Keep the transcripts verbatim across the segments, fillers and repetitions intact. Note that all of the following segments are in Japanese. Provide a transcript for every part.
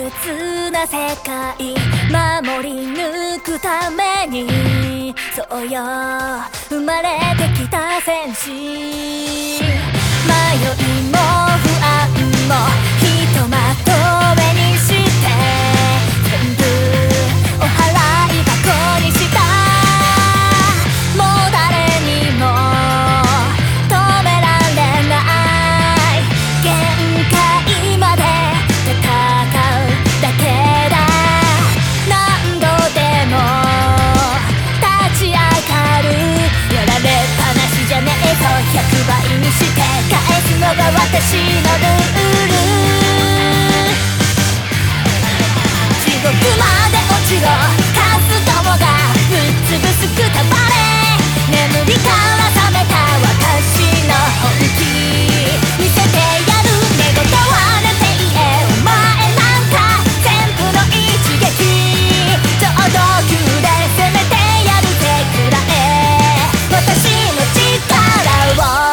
切な世界守り抜くために、そうよ生まれてきた戦士。迷いも不安もひとまとめにして全部お払い箱にした。もう誰にも止められない限界まで戦うだけだ。何度でも立ち上がる。やられっぱなしじゃねえぞ。ひゃくばいにして返すのが私のルール。地獄まで落ちろカスどもがぶっ潰すくたばれ。眠りから覚めた私の本気見せてやる。寝言は寝ていえお前なんか全部の一撃ちょうど急で攻めてやるぜくらえ私の力を。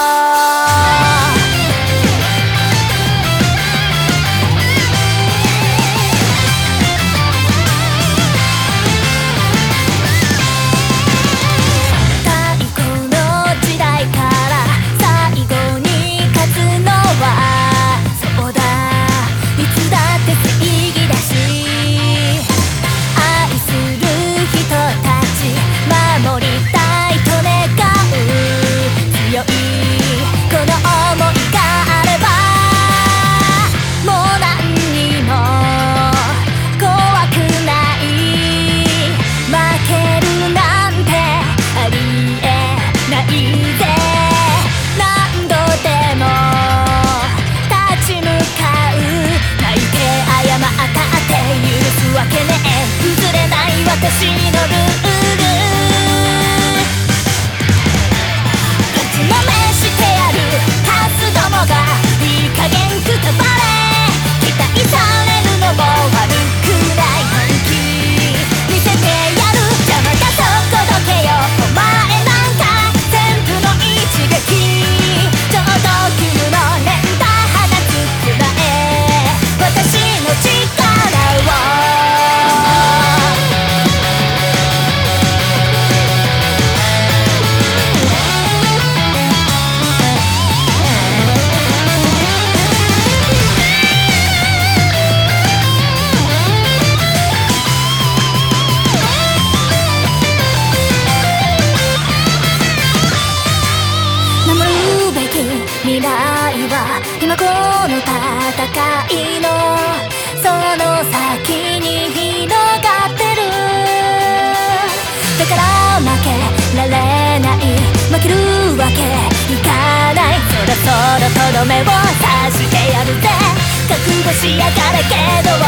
私のルールぶちのめしてやる。カスどもがいい加減くたばれ。期待されるのも悪くない本気見せてやる。邪魔だそこどけよお前なんか全部の一撃ちょうど急の連打放つくらえ私の力を。未来は今この戦いのその先に広がってる。だから負けられない、負けるわけいかない。そろそろとどめを刺してやるぜ。覚悟しやがれけど